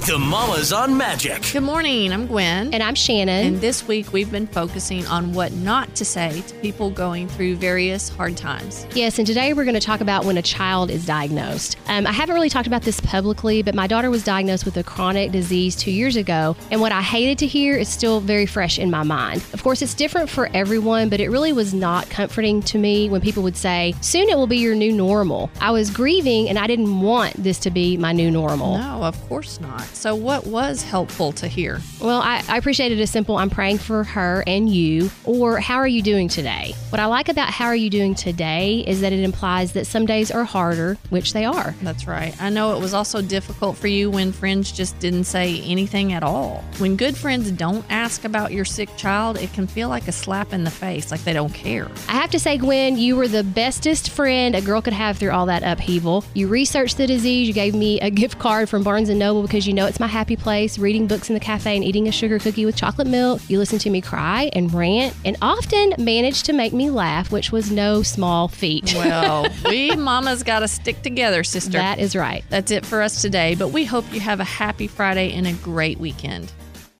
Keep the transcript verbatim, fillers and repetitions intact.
The Mamas on Magic. Good morning. I'm Gwen. And I'm Shannon. And this week we've been focusing on what not to say to people going through various hard times. Yes, and today we're going to talk about when a child is diagnosed. Um, I haven't really talked about this publicly, but my daughter was diagnosed with a chronic disease two years ago, and what I hated to hear is still very fresh in my mind. Of course, it's different for everyone, but it really was not comforting to me when people would say, soon it will be your new normal. I was grieving, and I didn't want this to be my new normal. No, of course not. So what was helpful to hear? Well, I, I appreciated a simple, I'm praying for her and you, or how are you doing today? What I like about how are you doing today is that it implies that some days are harder, which they are. That's right. I know it was also difficult for you when friends just didn't say anything at all. When good friends don't ask about your sick child, it can feel like a slap in the face, like they don't care. I have to say, Gwen, you were the bestest friend a girl could have through all that upheaval. You researched the disease. You gave me a gift card from Barnes and Noble because you know it's my happy place, reading books in the cafe and eating a sugar cookie with chocolate milk. You listened to me cry and rant and often managed to make me laugh, which was no small feat. Well, we mamas got to stick together, sister. That is right. That's it for us today, but we hope you have a happy Friday and a great weekend.